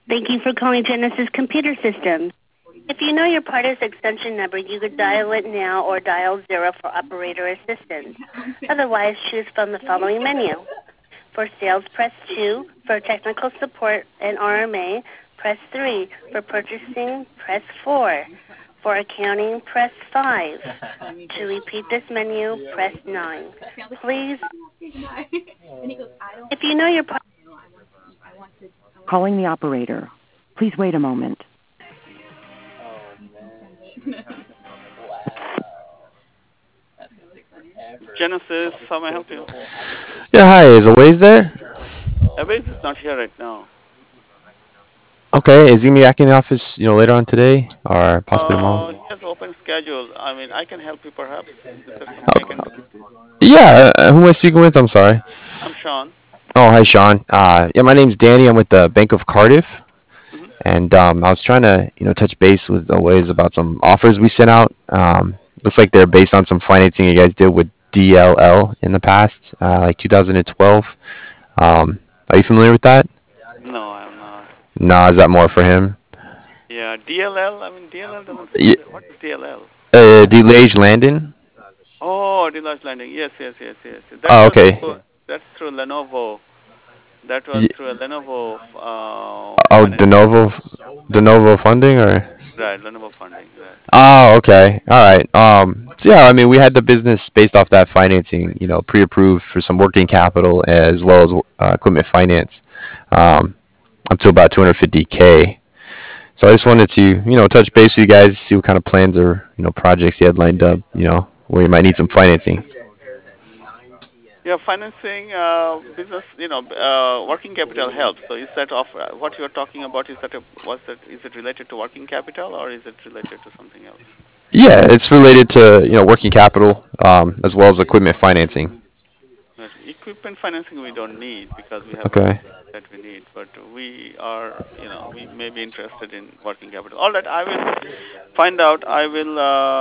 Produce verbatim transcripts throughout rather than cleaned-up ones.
Thank you for calling Genesis Computer Systems. If you know your party's extension number, you could dial it now or dial zero for operator assistance. Otherwise, choose from the following menu. For sales, press two. For technical support and R M A, press three. For purchasing, press four. For accounting, press five. To repeat this menu, press nine. Please, if you know your party... Calling the operator. Please wait a moment. Genesis, how may I help you? Yeah, hi. Is Aways there? Abbas is not here right now. Okay, is he gonna be back in the office, you know, later on today or possibly Uh, tomorrow? he has open schedule. I mean, I can help you perhaps. Is there something I can do? Yeah, uh, who am I speaking with? I'm sorry. I'm Sean. Oh, hi, Sean. Uh, yeah, my name's Danny. I'm with the Bank of Cardiff, hmm and um, I was trying to, you know, touch base with Aways about some offers we sent out. Um, looks like they're based on some financing you guys did with D L L in the past, uh, like two thousand twelve. Um, are you familiar with that? No, I'm not. Nah, is that more for him? Yeah, D L L. I mean, D L L doesn't Y- sound. What is D L L? uh, Delage Landon? Oh, Deluxe Landing. Yes, yes, yes, yes. That Oh, was okay. through, that's through Lenovo. That was Y- through a Lenovo uh, Oh, de financing. novo, de novo funding, or? Right, Lenovo funding. Right. Oh, okay. All right. Um, so yeah, I mean, we had the business based off that financing, you know, pre-approved for some working capital as well as uh, equipment finance, um, up to about two hundred fifty k. So I just wanted to, you know, touch base with you guys, see what kind of plans or, you know, projects you had lined up, you know, where you might need some financing. Yeah, financing uh, business, you know, uh, working capital helps. So is that of uh, what you're talking about? Is that a, was that is it related to working capital or is it related to something else? Yeah, it's related to, you know, working capital, um, as well as equipment financing. Right. Equipment financing we don't need because we have Okay. everything that we need. But we are, you know, we may be interested in working capital. All right, I will find out. I will,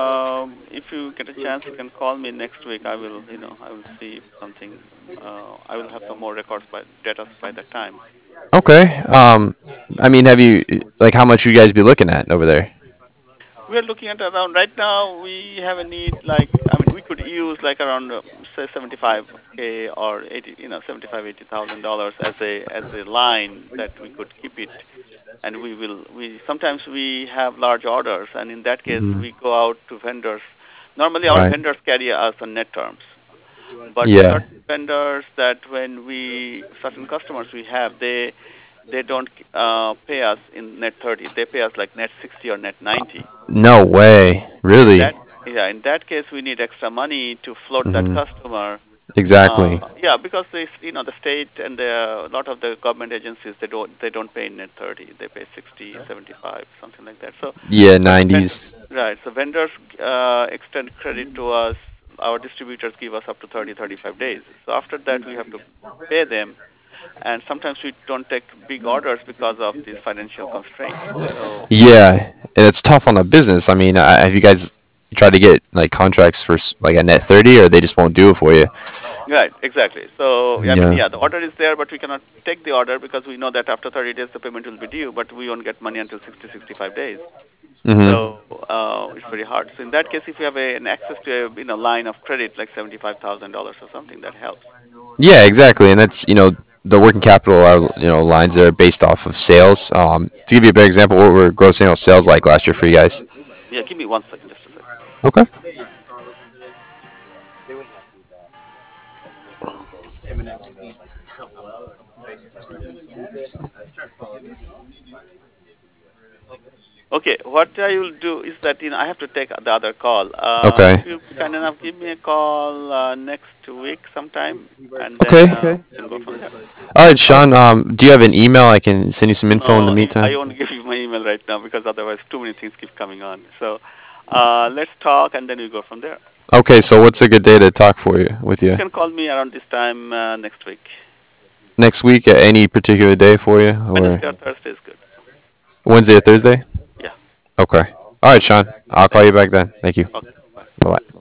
um if you get a chance, you can call me next week. I will, you know, I will see if something. Uh, I will have some more records by data by that time. Okay. Um, I mean, have you, like, how much you guys be looking at over there? We are looking at around right now. We have a need like I mean we could use like around uh, say seventy-five k or eighty you know seventy-five eighty thousand dollars as a as a line that we could keep it, and we will we sometimes we have large orders, and in that case Mhm. we go out to vendors. Normally our Right. vendors carry us on net terms, but Yeah. certain vendors that when we certain customers we have they they don't uh, pay us in net thirty. They pay us like net sixty or net ninety. No way. In Really? that, yeah, in that case, we need extra money to float that Mhm. customer. Uh, Exactly. yeah, because they, you know, the state and the, a lot of the government agencies they don't they don't pay net thirty. They pay sixty, seventy-five, something like that. So Yeah, certain ven- nineties. right. So vendors uh, extend credit to us. Our distributors give us up to thirty, thirty-five days. So after that, we have to pay them, and sometimes we don't take big orders because of these financial constraints. So Yeah, and it's tough on a business. I mean, uh, have you guys tried to get like contracts for s- like a net thirty, or they just won't do it for you? right, exactly. So, I mean, Yeah. yeah, the order is there, but we cannot take the order because we know that after thirty days the payment will be due, but we won't get money until sixty, sixty-five days. Mhm. So, uh, it's very hard. So in that case, if you have a, an access to a, you know, line of credit like seventy-five thousand dollars or something, that helps. Yeah, exactly, and that's, you know, the working capital are, you know, lines that are based off of sales. Um, to give you a better example, what were gross annual sales like last year for you guys? Yeah, give me one second, just a second. Okay. Okay, what I will do is that, you know, I have to take the other call. Uh, if Okay. you kind enough, give me a call uh, next week sometime, and then Okay. uh, we can go from there. All right, All right. Sean. Um, do you have an email? I can send you some info in the No, I meantime. won't give you my email right now because otherwise too many things keep coming on. So uh, let's talk and then we go from there. Okay, so what's a good day to talk for you with You you? can call me around this time uh, next week. Next week at any particular day for you, or Wednesday or Thursday is good. Wednesday or Thursday? Yeah. Okay. All right, Sean. I'll call Thank you you. back then. Thank you. Okay. Bye. Bye bye.